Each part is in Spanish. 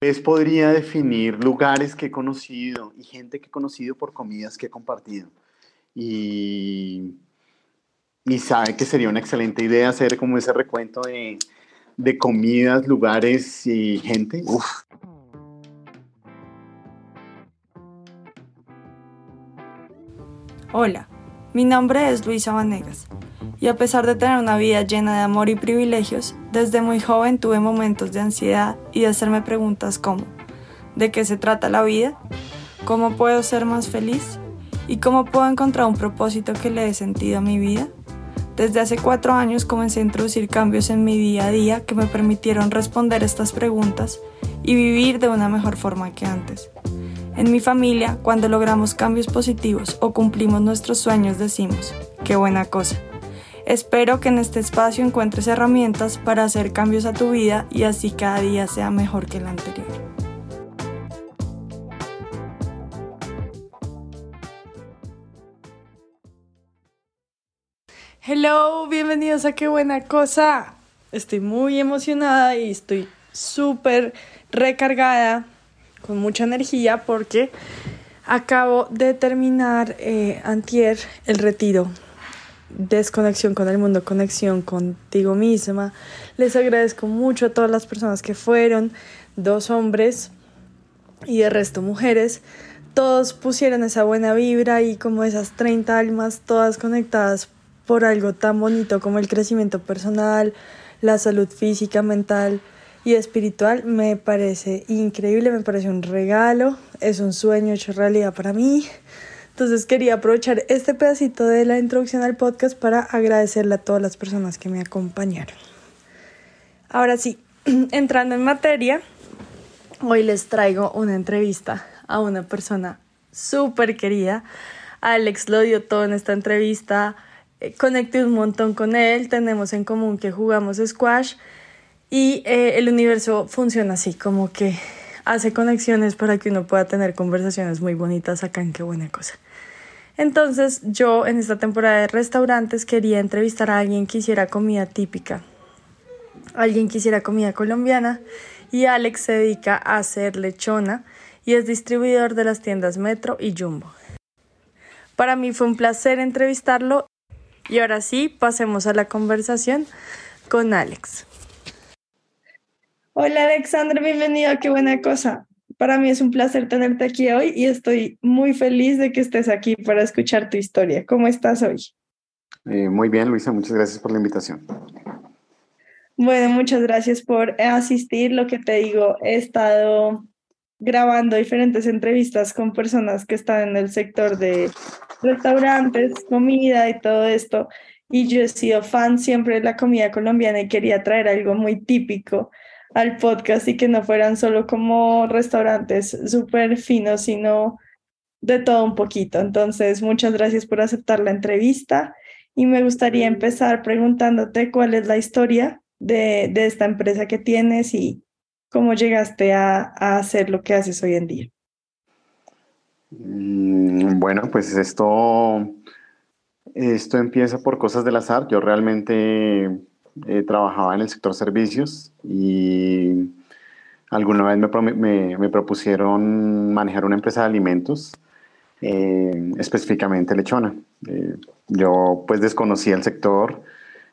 Pues podría definir lugares que he conocido y gente que he conocido por comidas que he compartido. Y, y sabe que sería una excelente idea hacer como ese recuento de comidas, lugares y gente. Uf. Hola, mi nombre es Luisa Vanegas y a pesar de tener una vida llena de amor y privilegios, desde muy joven tuve momentos de ansiedad y de hacerme preguntas como ¿de qué se trata la vida? ¿Cómo puedo ser más feliz? ¿Y cómo puedo encontrar un propósito que le dé sentido a mi vida? Desde hace 4 años comencé a introducir cambios en mi día a día que me permitieron responder estas preguntas y vivir de una mejor forma que antes. En mi familia, cuando logramos cambios positivos o cumplimos nuestros sueños, decimos, ¡qué buena cosa! Espero que en este espacio encuentres herramientas para hacer cambios a tu vida y así cada día sea mejor que el anterior. Hello, bienvenidos a ¡qué buena cosa! Estoy muy emocionada y estoy súper recargada, con mucha energía porque acabo de terminar antier el retiro. Desconexión con el mundo, conexión contigo misma. Les agradezco mucho a todas las personas que fueron, 2 hombres y de resto mujeres. Todos pusieron esa buena vibra y como esas 30 almas todas conectadas por algo tan bonito como el crecimiento personal, la salud física, mental y espiritual. Me parece increíble, me parece un regalo, es un sueño hecho realidad para mí. Entonces quería aprovechar este pedacito de la introducción al podcast para agradecerle a todas las personas que me acompañaron. Ahora sí, entrando en materia, hoy les traigo una entrevista a una persona súper querida. Alex lo dio todo en esta entrevista, conecté un montón con él, tenemos en común que jugamos squash y el universo funciona así, como que hace conexiones para que uno pueda tener conversaciones muy bonitas acá en Qué Buena Cosa. Entonces yo en esta temporada de restaurantes quería entrevistar a alguien que hiciera comida típica, alguien que hiciera comida colombiana, y Alex se dedica a hacer lechona y es distribuidor de las tiendas Metro y Jumbo. Para mí fue un placer entrevistarlo y ahora sí, pasemos a la conversación con Alex. Hola Alexandra, bienvenido a Qué Buena Cosa. Para mí es un placer tenerte aquí hoy y estoy muy feliz de que estés aquí para escuchar tu historia. ¿Cómo estás hoy? Muy bien, Luisa, muchas gracias por la invitación. Bueno, muchas gracias por asistir. Lo que te digo, he estado grabando diferentes entrevistas con personas que están en el sector de restaurantes, comida y todo esto. Y yo he sido fan siempre de la comida colombiana y quería traer algo muy típico al podcast y que no fueran solo como restaurantes súper finos, sino de todo un poquito. Entonces, muchas gracias por aceptar la entrevista y me gustaría empezar preguntándote cuál es la historia de esta empresa que tienes y cómo llegaste a hacer lo que haces hoy en día. Bueno, pues esto empieza por cosas del azar. Yo realmente trabajaba en el sector servicios y alguna vez me propusieron manejar una empresa de alimentos, específicamente lechona. Yo pues desconocía el sector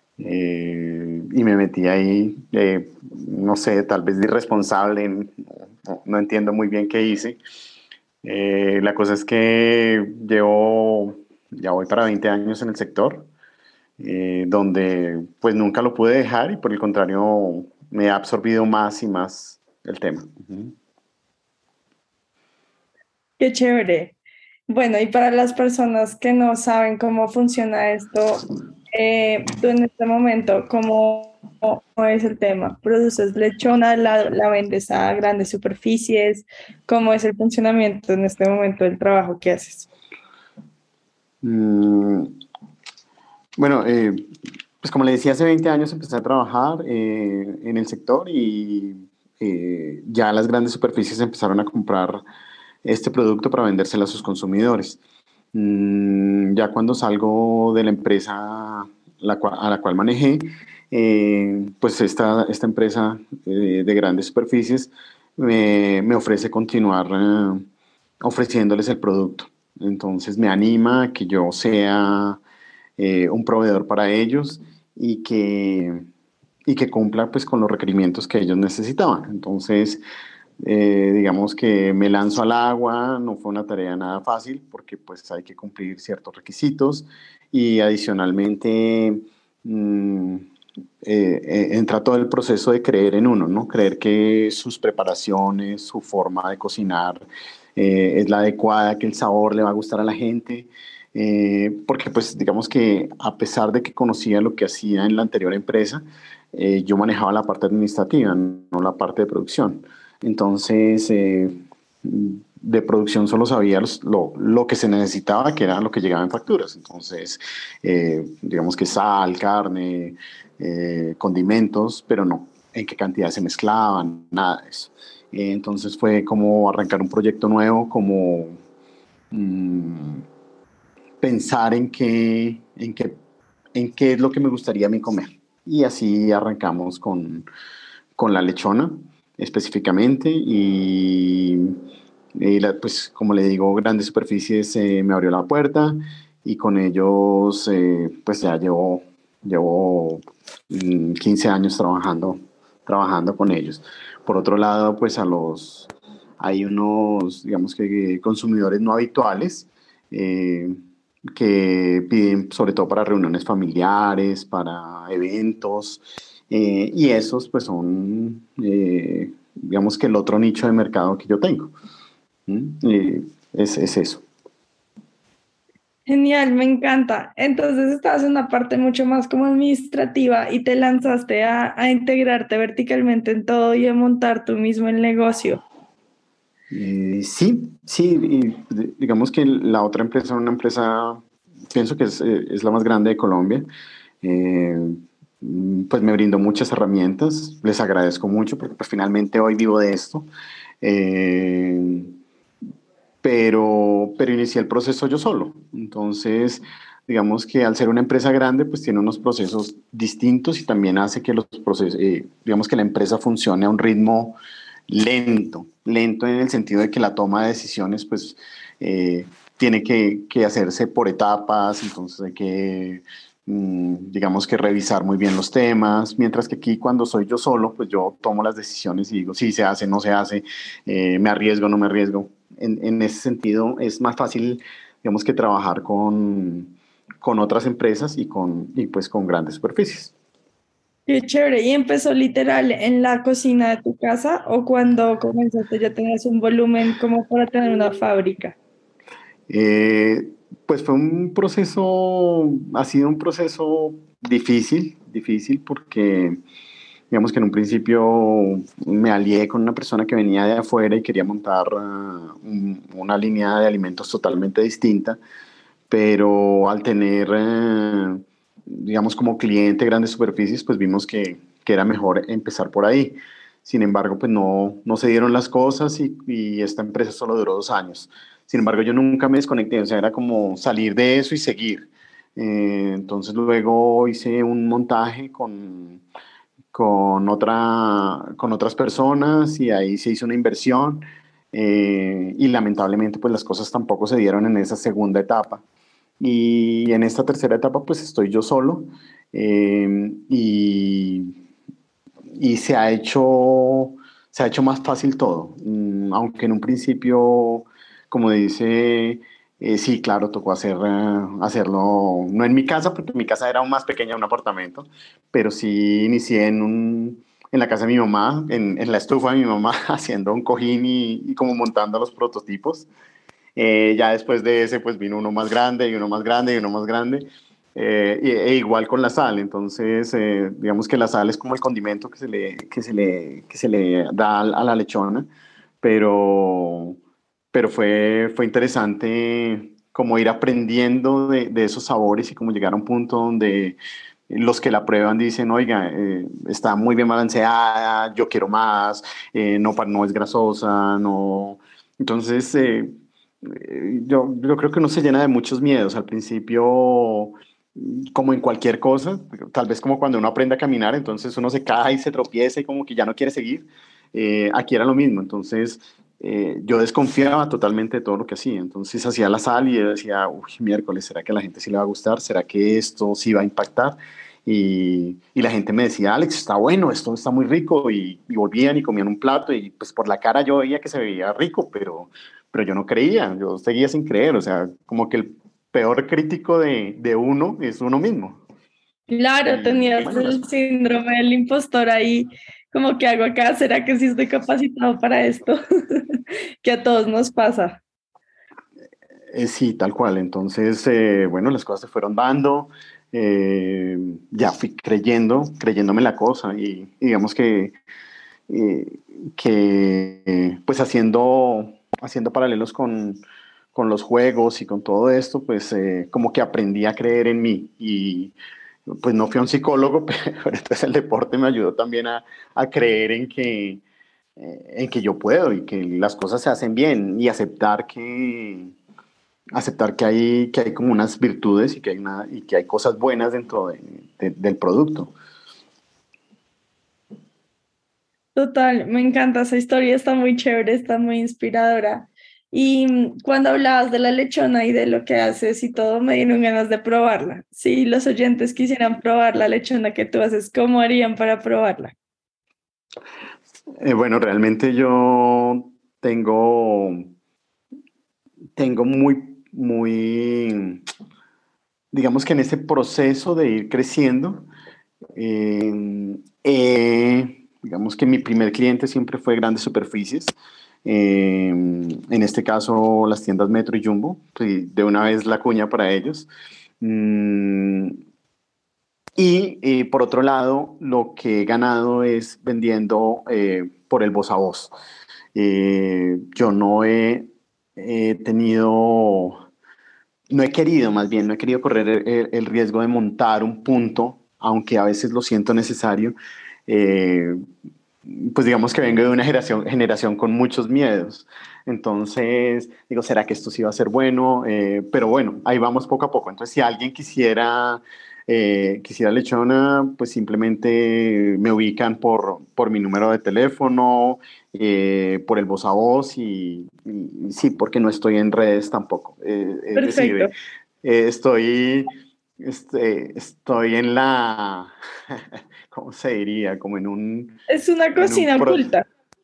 y me metí ahí, no sé, tal vez de irresponsable, no entiendo muy bien qué hice. La cosa es que ya voy para 20 años en el sector, donde pues nunca lo pude dejar y por el contrario me ha absorbido más y más el tema. Ujú. Qué chévere. Bueno, y para las personas que no saben cómo funciona esto, tú en este momento, ¿cómo es el tema? ¿Produces lechona, la vendes a grandes superficies? ¿Cómo es el funcionamiento en este momento del trabajo que haces? Mm, bueno, pues como le decía, hace 20 años empecé a trabajar en el sector y ya las grandes superficies empezaron a comprar este producto para vendérselo a sus consumidores. Ya cuando salgo de la empresa a la cual manejé, pues esta empresa de grandes superficies me ofrece continuar ofreciéndoles el producto. Entonces me anima a que yo sea un proveedor para ellos y y que cumpla pues con los requerimientos que ellos necesitaban. Entonces, digamos que me lanzo al agua, no fue una tarea nada fácil porque pues hay que cumplir ciertos requisitos y adicionalmente mm, entra todo el proceso de creer en uno, ¿no? Creer que sus preparaciones, su forma de cocinar es la adecuada, que el sabor le va a gustar a la gente. Porque pues digamos que a pesar de que conocía lo que hacía en la anterior empresa, yo manejaba la parte administrativa, no la parte de producción. Entonces, de producción solo sabía lo que se necesitaba, que era lo que llegaba en facturas. Entonces, digamos que sal, carne, condimentos, pero no en qué cantidad se mezclaban, nada de eso. Entonces fue como arrancar un proyecto nuevo, como mm, pensar en qué es lo que me gustaría a mí comer. Y así arrancamos con la lechona específicamente pues como le digo, Grandes Superficies me abrió la puerta y con ellos pues ya llevo 15 años trabajando con ellos. Por otro lado, pues hay unos, digamos que consumidores no habituales eh, que piden sobre todo para reuniones familiares, para eventos, y esos pues son, digamos que el otro nicho de mercado que yo tengo. ¿Mm? Es eso. Genial, me encanta. Entonces estabas en una parte mucho más como administrativa y te lanzaste a integrarte verticalmente en todo y a montar tú mismo el negocio. Sí, sí, digamos que la otra empresa, una empresa, pienso que es la más grande de Colombia, eh, pues me brindó muchas herramientas, les agradezco mucho porque pues, finalmente hoy vivo de esto. Eh, pero inicié el proceso yo solo. Entonces, digamos que al ser una empresa grande, pues tiene unos procesos distintos y también hace que los procesos, digamos que la empresa funcione a un ritmo lento en el sentido de que la toma de decisiones, pues, tiene que hacerse por etapas, entonces hay que, digamos que revisar muy bien los temas, mientras que aquí cuando soy yo solo, pues yo tomo las decisiones y digo, sí, se hace, no se hace, me arriesgo, no me arriesgo. En ese sentido es más fácil, digamos que trabajar con otras empresas y pues con grandes superficies. Qué chévere. ¿Y empezó literal en la cocina de tu casa o cuando comenzaste ya tenías un volumen como para tener una fábrica? Eh, pues fue un proceso, ha sido un proceso difícil porque digamos que en un principio me alié con una persona que venía de afuera y quería montar una línea de alimentos totalmente distinta, pero al tener, digamos, como cliente grandes superficies, pues vimos que era mejor empezar por ahí. Sin embargo, pues no se dieron las cosas y esta empresa solo duró 2 años. Sin embargo, yo nunca me desconecté, o sea, era como salir de eso y seguir. Entonces luego hice un montaje con otras personas y ahí se hizo una inversión y lamentablemente pues las cosas tampoco se dieron en esa segunda etapa. Y en esta tercera etapa pues estoy yo solo eh, y, y se ha hecho más fácil todo. Aunque en un principio, como dice, sí, claro, tocó hacerlo, no en mi casa, porque mi casa era aún más pequeña, un apartamento, pero sí inicié en la casa de mi mamá, en la estufa de mi mamá, haciendo un cojín y como montando los prototipos. Ya después de ese, pues vino uno más grande y uno más grande y uno más grande. E igual con la sal. Entonces, digamos que la sal es como el condimento que se le da a la lechona, pero, pero fue interesante como ir aprendiendo de esos sabores y como llegar a un punto donde los que la prueban dicen, oiga, está muy bien balanceada, yo quiero más, no es grasosa, no. Entonces, yo creo que uno se llena de muchos miedos. Al principio, como en cualquier cosa, tal vez como cuando uno aprende a caminar, entonces uno se cae y se tropieza y como que ya no quiere seguir. aquí era lo mismo. Entonces, yo desconfiaba totalmente de todo lo que hacía. Entonces, hacía la sal y yo decía, uy, miércoles, ¿será que a la gente sí le va a gustar? ¿Será que esto sí va a impactar? Y la gente me decía, Alex, está bueno, esto está muy rico. Y volvían y comían un plato y pues por la cara yo veía que se veía rico, pero yo no creía, yo seguía sin creer. O sea, como que el peor crítico de uno es uno mismo. Claro, Y tenías bueno, el síndrome del impostor ahí, como que hago acá, ¿será que sí estoy capacitado para esto? Que a todos nos pasa. sí, tal cual. Entonces, bueno, las cosas se fueron dando. Ya fui creyéndome la cosa y digamos eh, pues haciendo paralelos con los juegos y con todo esto, pues como que aprendí a creer en mí y pues no fui a un psicólogo, pero entonces el deporte me ayudó también a creer en que yo puedo y que las cosas se hacen bien y aceptar que hay como unas virtudes y que hay cosas buenas dentro del producto. Total, me encanta esa historia, está muy chévere, está muy inspiradora. Y cuando hablabas de la lechona y de lo que haces y todo, me dieron ganas de probarla. Si los oyentes quisieran probar la lechona que tú haces, ¿cómo harían para probarla? Bueno, realmente yo tengo, tengo digamos que en ese proceso de ir creciendo, digamos que mi primer cliente siempre fue grandes superficies. En este caso, las tiendas Metro y Jumbo, pues, de una vez la cuña para ellos. Mm, por otro lado, lo que he ganado es vendiendo por el voz a voz. Yo no he tenido, no he querido, más bien, no he querido correr el riesgo de montar un punto, aunque a veces lo siento necesario. Eh, pues digamos que vengo de una generación con muchos miedos. Entonces, digo, ¿será que esto sí va a ser bueno? Pero bueno, ahí vamos poco a poco. Entonces, si alguien quisiera lechona, pues simplemente me ubican por mi número de teléfono, por el voz a voz y sí, porque no estoy en redes tampoco. Es decir, Perfecto. estoy, estoy en la, ¿cómo se diría? Como Es una en un cocina oculta.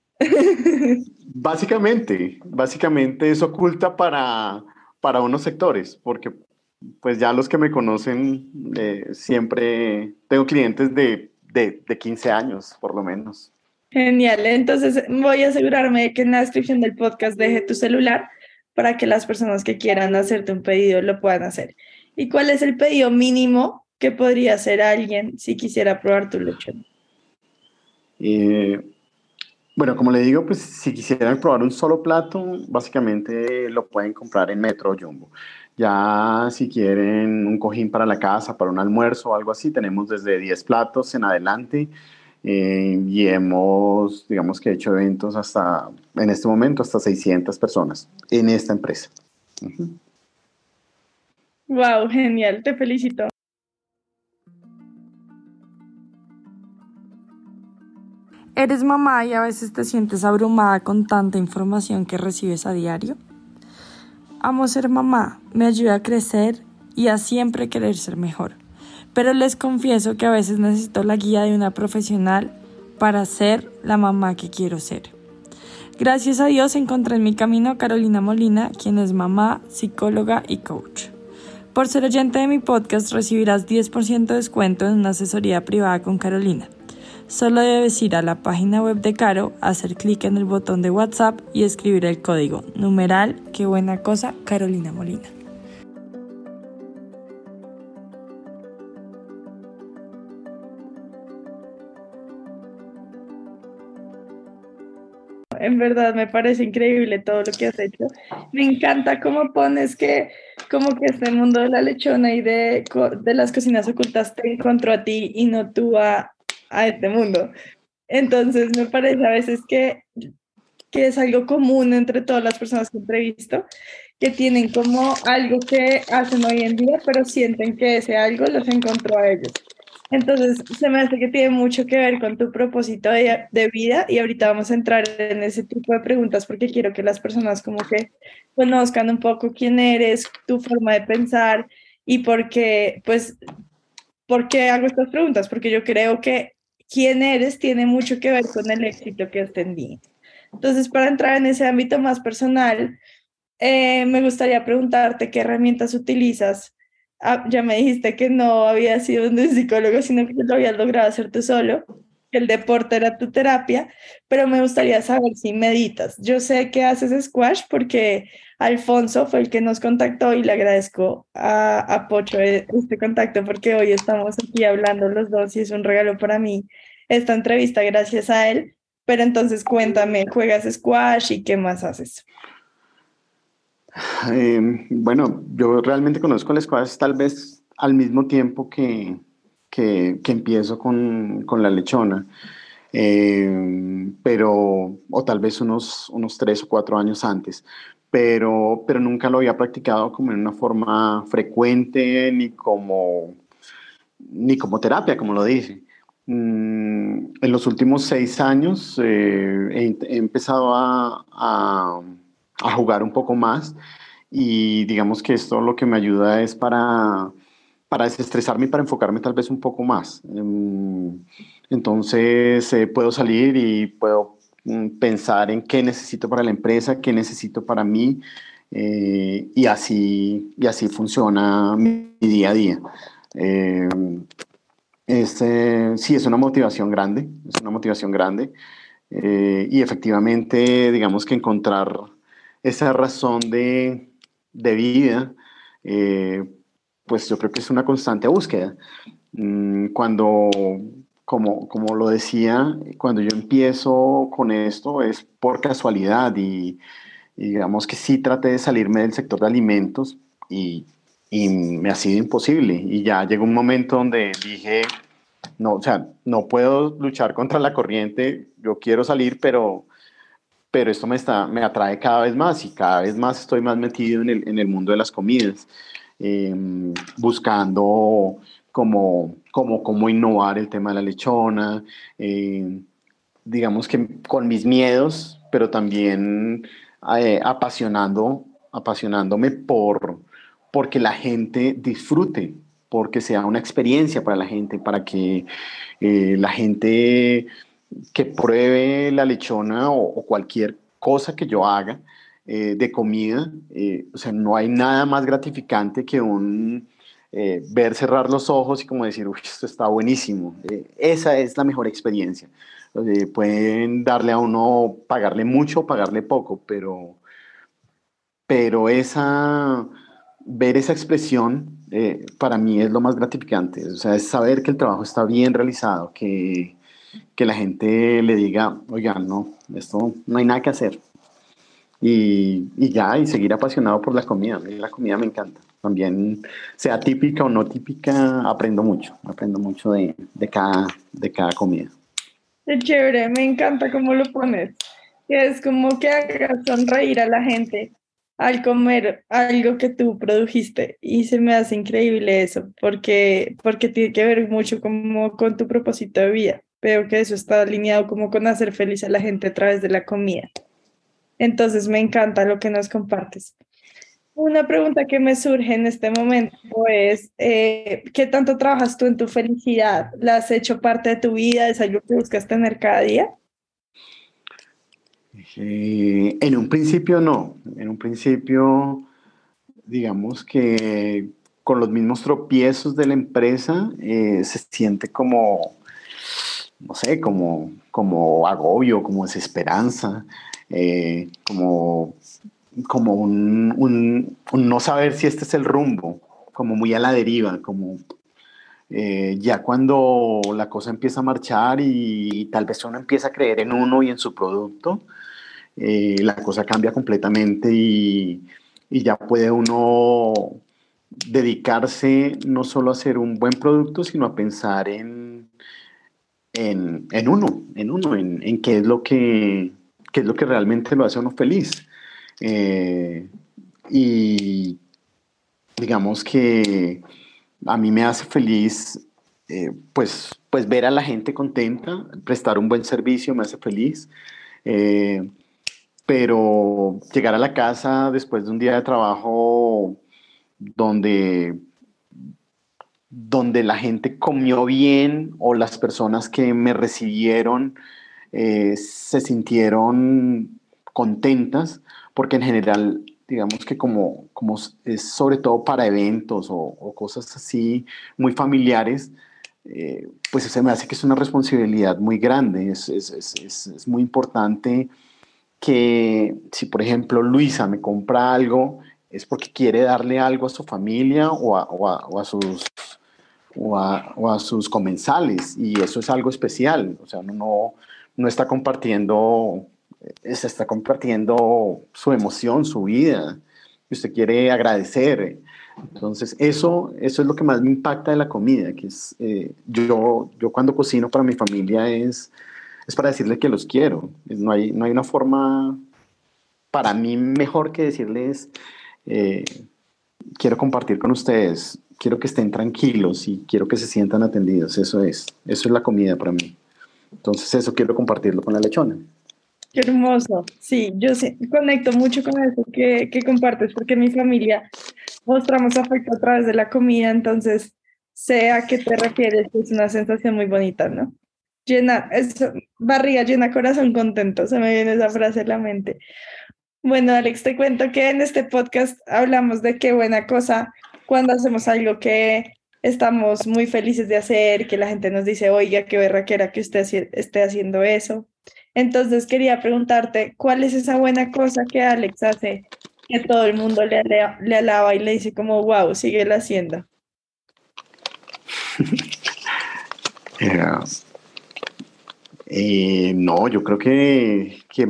básicamente es oculta para unos sectores, porque pues ya los que me conocen, siempre tengo clientes de 15 años, por lo menos. Genial. Entonces voy a asegurarme de que en la descripción del podcast deje tu celular para que las personas que quieran hacerte un pedido lo puedan hacer. ¿Y cuál es el pedido mínimo que podría hacer alguien si quisiera probar tu lechón? Eh, bueno, como le digo, pues si quisieran probar un solo plato, básicamente lo pueden comprar en Metro o Jumbo. Ya si quieren un cojín para la casa, para un almuerzo o algo así, tenemos desde 10 platos en adelante. Y hemos, digamos que hecho eventos hasta, en este momento, hasta 600 personas en esta empresa. Ujú. Wow, genial, te felicito. ¿Eres mamá y a veces te sientes abrumada con tanta información que recibes a diario? Amo ser mamá, me ayuda a crecer y a siempre querer ser mejor. Pero les confieso que a veces necesito la guía de una profesional para ser la mamá que quiero ser. Gracias a Dios encontré en mi camino a Carolina Molina, quien es mamá, psicóloga y coach. Por ser oyente de mi podcast recibirás 10% de descuento en una asesoría privada con Carolina. Solo debes ir a la página web de Caro, hacer clic en el botón de WhatsApp y escribir el código numeral qué buena cosa Carolina Molina. En verdad me parece increíble todo lo que has hecho. Me encanta cómo pones que como que este mundo de la lechona y de las cocinas ocultas te encontró a ti y no tú a este mundo. Entonces me parece a veces que es algo común entre todas las personas que entrevisto, que tienen como algo que hacen hoy en día, pero sienten que ese algo los encontró a ellos. Entonces, se me hace que tiene mucho que ver con tu propósito de vida y ahorita vamos a entrar en ese tipo de preguntas porque quiero que las personas como que conozcan un poco quién eres, tu forma de pensar y por qué, pues, por qué hago estas preguntas, porque yo creo que quién eres tiene mucho que ver con el éxito que has tenido. Entonces, para entrar en ese ámbito más personal, me gustaría preguntarte qué herramientas utilizas. Ah, ya me dijiste que no había sido un psicólogo, sino que lo habías logrado hacer tú solo, que el deporte era tu terapia, pero me gustaría saber si meditas. Yo sé que haces squash porque Alfonso fue el que nos contactó y le agradezco a Pocho este contacto porque hoy estamos aquí hablando los dos y es un regalo para mí esta entrevista gracias a él. Pero entonces cuéntame, ¿juegas squash y qué más haces? Bueno, yo realmente conozco el squash tal vez al mismo tiempo que empiezo con la lechona, o tal vez unos 3 o 4 años antes, pero nunca lo había practicado como en una forma frecuente ni como terapia, como lo dice. En los últimos 6 años he empezado a jugar un poco más y digamos que esto lo que me ayuda es para desestresarme y para enfocarme tal vez un poco más. Entonces puedo salir y puedo pensar en qué necesito para la empresa, qué necesito para mí, y así funciona mi día a día. Eh, sí, es una motivación grande, es una motivación grande. Y efectivamente, digamos que encontrar esa razón de vida, eh, pues yo creo que es una constante búsqueda. Cuando, como lo decía, cuando yo empiezo con esto es por casualidad y digamos que sí traté de salirme del sector de alimentos y me ha sido imposible. Y ya llegó un momento donde dije, no, o sea, no puedo luchar contra la corriente, yo quiero salir, pero esto me atrae cada vez más y cada vez más estoy más metido en el mundo de las comidas, eh, buscando cómo innovar el tema de la lechona, eh, digamos que con mis miedos, pero también apasionándome porque la gente disfrute, porque sea una experiencia para la gente, para que la gente que pruebe la lechona o cualquier cosa que yo haga de comida, o sea, no hay nada más gratificante que ver cerrar los ojos y como decir, uy, esto está buenísimo. Esa es la mejor experiencia. Pueden darle a uno, pagarle mucho o pagarle poco, pero ver esa expresión para mí es lo más gratificante. O sea, es saber que el trabajo está bien realizado, que la gente le diga, oiga, no, esto no hay nada que hacer. Y ya, y seguir apasionado por la comida. A mí la comida me encanta. También, sea típica o no típica, aprendo mucho de cada comida. Qué chévere, me encanta cómo lo pones. Que es como que hagas sonreír a la gente al comer algo que tú produjiste. Y se me hace increíble eso, porque tiene que ver mucho como con tu propósito de vida. Veo que eso está alineado como con hacer feliz a la gente a través de la comida. Entonces me encanta lo que nos compartes. Una pregunta que me surge en este momento es, ¿qué tanto trabajas tú en tu felicidad? ¿La has hecho parte de tu vida? ¿Es algo que buscas tener cada día? En un principio no, en un principio digamos que con los mismos tropiezos de la empresa se siente como, no sé, como agobio, como desesperanza, como un no saber si este es el rumbo, como muy a la deriva, como ya cuando la cosa empieza a marchar y tal vez uno empieza a creer en uno y en su producto, la cosa cambia completamente y ya puede uno dedicarse no solo a hacer un buen producto, sino a pensar en qué es lo que realmente lo hace a uno feliz. Eh, y digamos que a mí me hace feliz pues ver a la gente contenta, prestar un buen servicio me hace feliz. Eh, pero llegar a la casa después de un día de trabajo donde, donde la gente comió bien o las personas que me recibieron se sintieron contentas, porque en general, digamos que como es sobre todo para eventos o cosas así muy familiares, pues se me hace que es una responsabilidad muy grande, es muy importante que si, por ejemplo, Luisa me compra algo, es porque quiere darle algo a su familia o a sus comensales, y eso es algo especial. O sea, uno no está compartiendo, se está compartiendo su emoción, su vida, y usted quiere agradecer. Entonces, eso es lo que más me impacta de la comida, que es, yo cuando cocino para mi familia es para decirle que los quiero. No hay una forma para mí mejor que decirles, eh, quiero compartir con ustedes, quiero que estén tranquilos y quiero que se sientan atendidos. Eso es la comida para mí. Entonces eso quiero compartirlo con la lechona. Qué hermoso. Sí, yo sí, conecto mucho con eso que compartes, porque en mi familia mostramos afecto a través de la comida, entonces sé a qué te refieres, es una sensación muy bonita, ¿no? Llena, eso, barriga llena, corazón contento, se me viene esa frase a la mente. Bueno, Alex, te cuento que en este podcast hablamos de qué buena cosa cuando hacemos algo que estamos muy felices de hacer, que la gente nos dice, oiga, qué berraquera que usted esté haciendo eso. Entonces quería preguntarte, ¿cuál es esa buena cosa que Alex hace que todo el mundo le alaba y le dice como, wow, síguela haciendo? Eh, no, yo creo que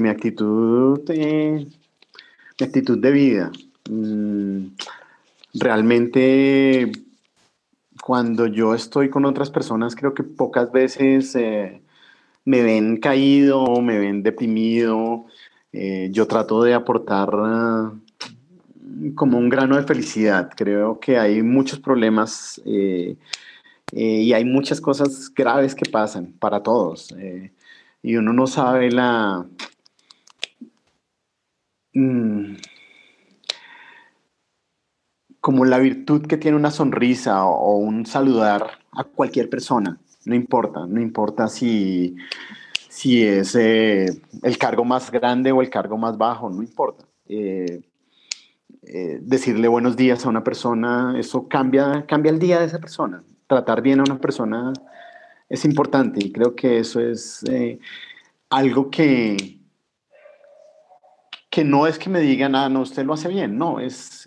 mi actitud de vida, realmente cuando yo estoy con otras personas, creo que pocas veces me ven caído, me ven deprimido. Yo trato de aportar como un grano de felicidad. Creo que hay muchos problemas y hay muchas cosas graves que pasan para todos. Y uno no sabe mm, como la virtud que tiene una sonrisa o un saludar a cualquier persona. No importa si es el cargo más grande o el cargo más bajo, no importa. Decirle buenos días a una persona, eso cambia el día de esa persona. Tratar bien a una persona es importante, y creo que eso es algo que no es que me digan, no, usted lo hace bien, no,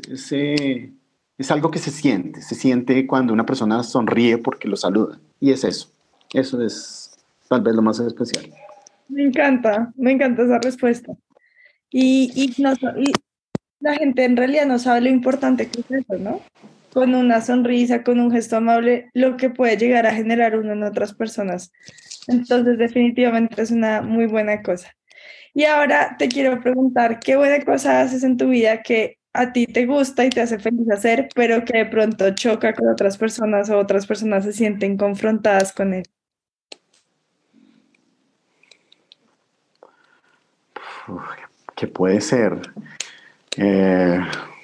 es algo que se siente cuando una persona sonríe porque lo saluda, y es eso es tal vez lo más especial. Me encanta esa respuesta. Y la gente en realidad no sabe lo importante que es eso, ¿no? Con una sonrisa, con un gesto amable, lo que puede llegar a generar uno en otras personas. Entonces, definitivamente es una muy buena cosa. Y ahora te quiero preguntar, ¿qué buena cosa haces en tu vida que a ti te gusta y te hace feliz hacer, pero que de pronto choca con otras personas o otras personas se sienten confrontadas con él? Uf, ¿qué puede ser? Eh,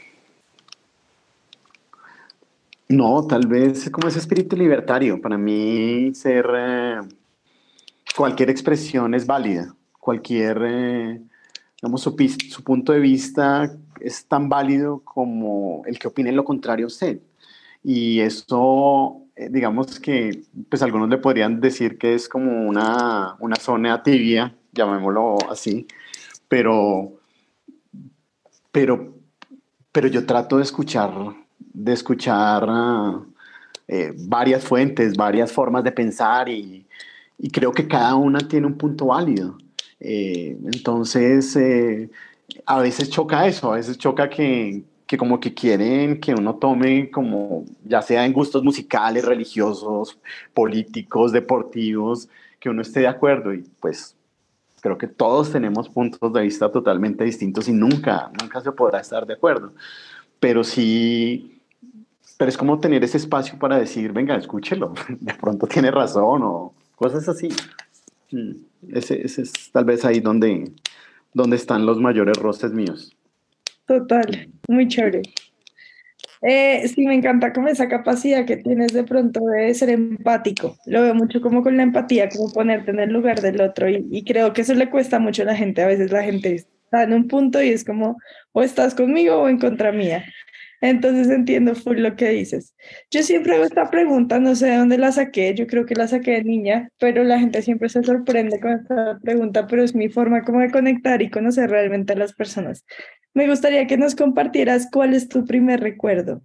no, tal vez como ese espíritu libertario. Para mí cualquier expresión es válida, digamos, su punto de vista es tan válido como el que opine lo contrario a usted. Y eso, digamos que, pues algunos le podrían decir que es como una zona tibia, llamémoslo así, pero, pero, pero yo trato de escuchar varias fuentes, varias formas de pensar, y creo que cada una tiene un punto válido. Entonces, a veces choca eso, a veces choca que como que quieren que uno tome como, ya sea en gustos musicales, religiosos, políticos, deportivos, que uno esté de acuerdo, y pues creo que todos tenemos puntos de vista totalmente distintos y nunca se podrá estar de acuerdo. Pero sí, pero es como tener ese espacio para decir, venga, escúchelo, de pronto tiene razón o cosas así. Mm, ese es tal vez ahí donde están los mayores roces míos. Total, muy chévere. Sí, me encanta como esa capacidad que tienes de pronto de ser empático. Lo veo mucho como con la empatía, como ponerte en el lugar del otro y creo que eso le cuesta mucho a la gente. A veces la gente está en un punto y es como o estás conmigo o en contra mía. Entonces entiendo full lo que dices. Yo siempre hago esta pregunta, no sé de dónde la saqué, yo creo que la saqué de niña, pero la gente siempre se sorprende con esta pregunta, pero es mi forma como de conectar y conocer realmente a las personas. Me gustaría que nos compartieras cuál es tu primer recuerdo.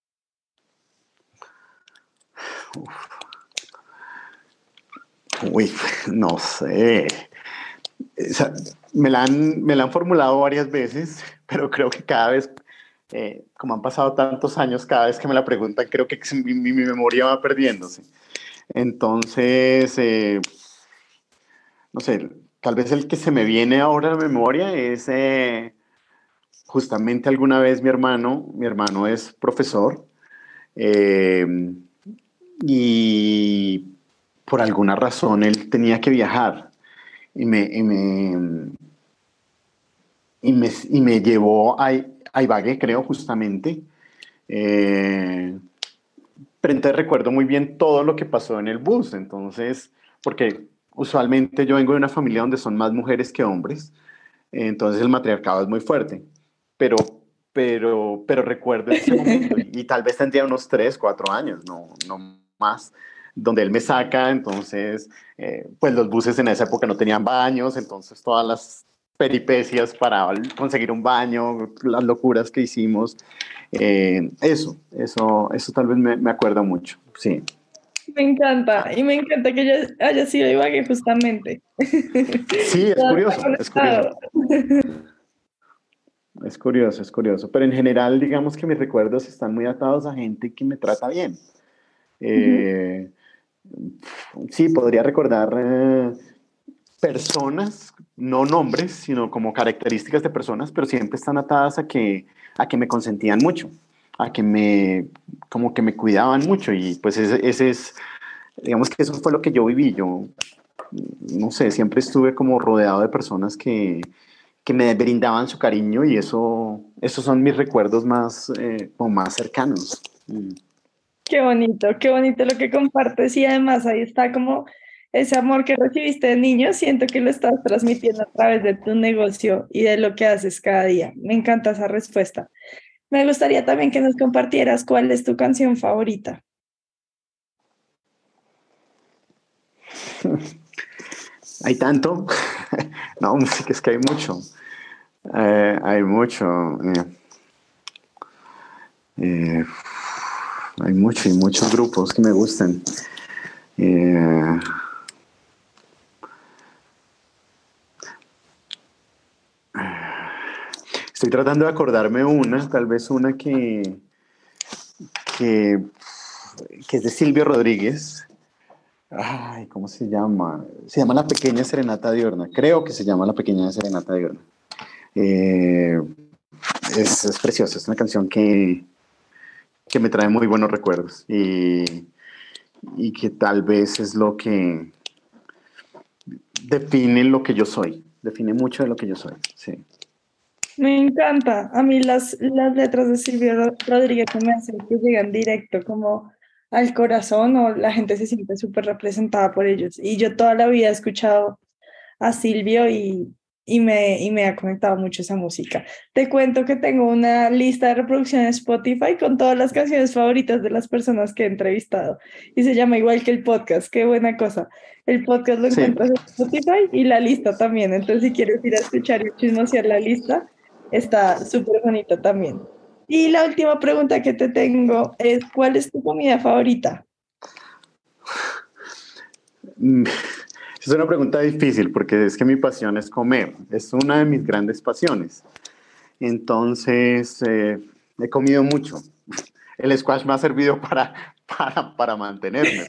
Uy, no sé. O sea, me la han formulado varias veces, pero creo que cada vez, como han pasado tantos años, cada vez que me la preguntan, creo que mi memoria va perdiéndose. Entonces, no sé, tal vez el que se me viene ahora a la memoria es justamente alguna vez mi hermano es profesor, eh, y por alguna razón él tenía que viajar y me llevó a Ibagué, creo, justamente. Eh, pero entonces recuerdo muy bien todo lo que pasó en el bus. Entonces, porque usualmente yo vengo de una familia donde son más mujeres que hombres, entonces el matriarcado es muy fuerte. Pero, pero recuerdo ese momento y tal vez tendría unos 3, 4 años, no más, donde él me saca. Entonces, pues los buses en esa época no tenían baños, entonces todas las peripecias para conseguir un baño, las locuras que hicimos, eso tal vez me acuerda mucho, sí. Me encanta, y me encanta que haya sido Ibagué justamente. Sí, es Todo está curioso, es curioso. conectado. Es curioso, es curioso. Pero en general, digamos que mis recuerdos están muy atados a gente que me trata bien. Ujú. Eh, sí, podría recordar personas, no nombres, sino como características de personas, pero siempre están atadas a que me consentían mucho, a que como que me cuidaban mucho. Y pues ese es, digamos que eso fue lo que yo viví. Yo, no sé, siempre estuve como rodeado de personas que me brindaban su cariño y esos son mis recuerdos más, como más cercanos. Qué bonito lo que compartes y además ahí está como ese amor que recibiste de niño, siento que lo estás transmitiendo a través de tu negocio y de lo que haces cada día. Me encanta esa respuesta. Me gustaría también que nos compartieras cuál es tu canción favorita. Hay tanto, no, música es que hay mucho. Hay mucho. Eh, hay mucho y muchos grupos que me gustan. Eh, Estoy tratando de acordarme una, tal vez una que, que es de Silvio Rodríguez. Ay, ¿cómo se llama? Se llama La Pequeña Serenata Diurna. Creo que se llama La Pequeña Serenata Diurna. Eh, es preciosa, es una canción que me trae muy buenos recuerdos y que tal vez es lo que define lo que yo soy, define mucho de lo que yo soy, sí. Me encanta. A mí las letras de Silvio Rodríguez se me hacen que llegan directo como al corazón o la gente se siente súper representada por ellos. Y yo toda la vida he escuchado a Silvio y me ha conectado mucho esa música. Te cuento que tengo una lista de reproducción en Spotify con todas las canciones favoritas de las personas que he entrevistado. Y se llama igual que el podcast. Qué buena cosa. El podcast lo Sí. encuentras en Spotify y la lista también. Entonces, si quieres ir a escuchar y chismosear la lista, está súper bonita también. Y la última pregunta que te tengo es, ¿cuál es tu comida favorita? Mm, Es una pregunta difícil porque es que mi pasión es comer, es una de mis grandes pasiones. Entonces, he comido mucho. El squash me ha servido para mantenerme,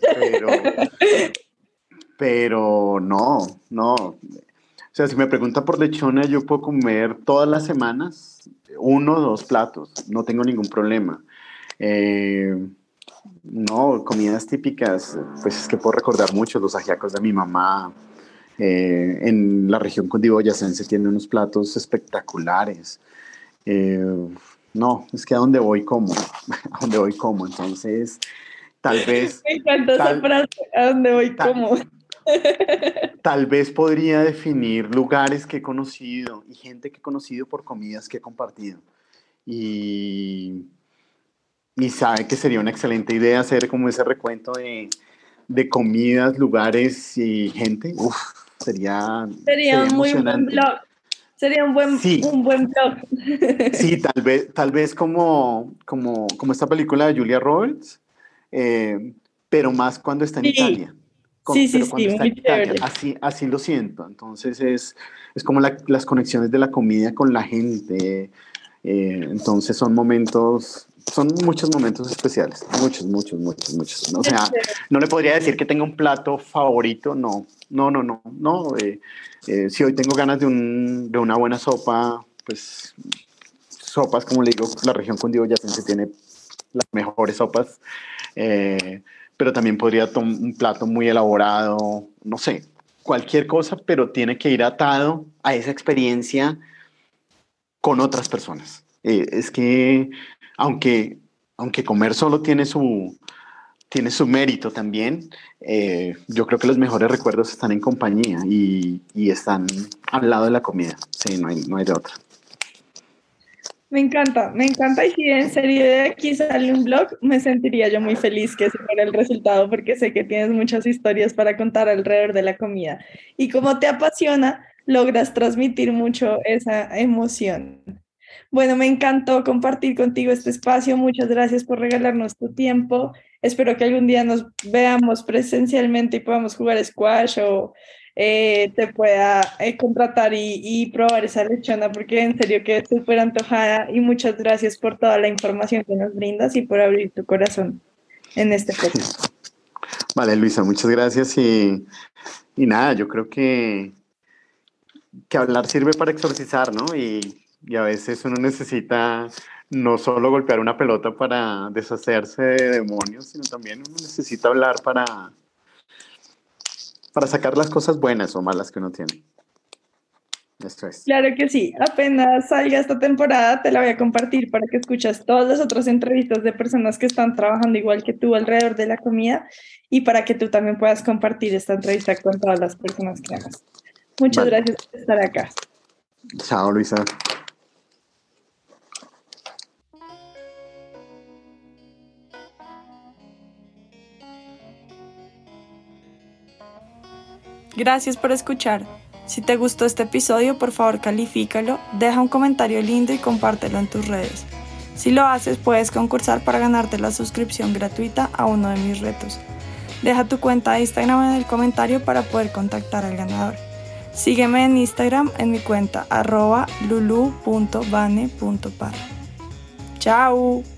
pero no. O sea, si me pregunta por lechona, yo puedo comer todas las semanas 1 o 2 platos, no tengo ningún problema. Eh, no, comidas típicas, pues es que puedo recordar mucho los ajiacos de mi mamá. En la región cundiboyacense tiene unos platos espectaculares. Eh, no, es que a donde voy como, a donde voy como. Entonces, tal vez, Me encanta esa tal, frase, ¿a dónde voy tal, como? tal vez podría definir lugares que he conocido y gente que he conocido por comidas que he compartido. Y, y sabe que sería una excelente idea hacer como ese recuento de comidas, lugares y gente. Uf, Sería sería un muy buen emocionante. blog. Sería Sí, un buen blog. sí, tal vez como esta película de Julia Roberts, pero más cuando está en Sí, Italia. sí, sí, Pero sí, cuando está en muy Italia, chévere. así lo siento. Entonces es como las conexiones de la comida con la gente. Entonces son muchos momentos especiales. Muchos, muchos, muchos, muchos. O Qué sea, chévere. no le podría decir que tenga un plato favorito, no. No, no, no, no. Si hoy tengo ganas de una buena sopa, pues sopas, como le digo, la región cundiboyacense tiene las mejores sopas, eh, pero también podría tomar un plato muy elaborado, no sé, cualquier cosa, pero tiene que ir atado a esa experiencia con otras personas. Es que aunque, aunque comer solo tiene su mérito también, yo creo que los mejores recuerdos están en compañía y están al lado de la comida. Sí, no hay de otra. Me encanta, me encanta. Y si en serio de aquí sale un blog, me sentiría yo muy feliz que ese fuera el resultado, porque sé que tienes muchas historias para contar alrededor de la comida. Y como te apasiona, logras transmitir mucho esa emoción. Bueno, me encantó compartir contigo este espacio. Muchas gracias por regalarnos tu tiempo. Espero que algún día nos veamos presencialmente y podamos jugar squash o te pueda contratar y probar esa lechona, porque en serio que es súper antojada. Y muchas gracias por toda la información que nos brindas y por abrir tu corazón en este podcast. Vale, Luisa, muchas gracias y nada, yo creo que hablar sirve para exorcizar, ¿no? Y a veces uno necesita no solo golpear una pelota para deshacerse de demonios, sino también uno necesita hablar para sacar las cosas buenas o malas que uno tiene. Esto es. Claro que sí, apenas salga esta temporada te la voy a compartir para que escuches todas las otras entrevistas de personas que están trabajando igual que tú alrededor de la comida y para que tú también puedas compartir esta entrevista con todas las personas que amas. Muchas Vale. gracias por estar acá. Chao, Luisa. Gracias por escuchar. Si te gustó este episodio, por favor califícalo, deja un comentario lindo y compártelo en tus redes. Si lo haces, puedes concursar para ganarte la suscripción gratuita a uno de mis retos. Deja tu cuenta de Instagram en el comentario para poder contactar al ganador. Sígueme en Instagram en mi cuenta @lulu.bane.par. ¡Chao!